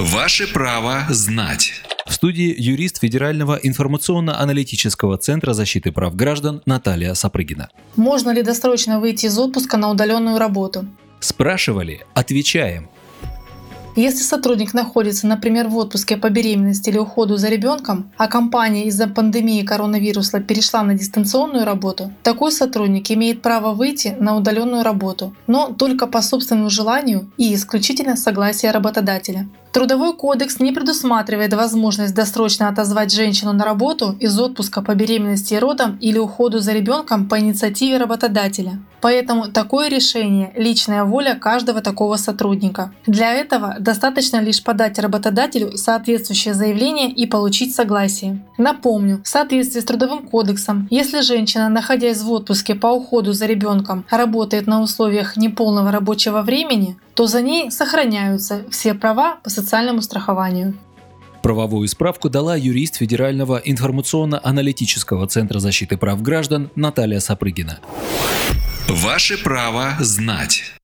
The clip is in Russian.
Ваше право знать. В студии юрист Федерального информационно-аналитического центра защиты прав граждан Наталья Сапрыгина. Можно ли досрочно выйти из отпуска на удаленную работу? Спрашивали, отвечаем. Если сотрудник находится, например, в отпуске по беременности или уходу за ребенком, а компания из-за пандемии коронавируса перешла на дистанционную работу, такой сотрудник имеет право выйти на удаленную работу, но только по собственному желанию и исключительно с согласия работодателя. Трудовой кодекс не предусматривает возможность досрочно отозвать женщину на работу из отпуска по беременности и родам или уходу за ребенком по инициативе работодателя. Поэтому такое решение – личная воля каждого такого сотрудника. Для этого достаточно лишь подать работодателю соответствующее заявление и получить согласие. Напомню, в соответствии с Трудовым кодексом, если женщина, находясь в отпуске по уходу за ребенком, работает на условиях неполного рабочего времени, то за ней сохраняются все права по социальному страхованию. Правовую справку дала юрист Федерального информационно-аналитического центра защиты прав граждан Наталья Сапрыгина. Ваше право знать.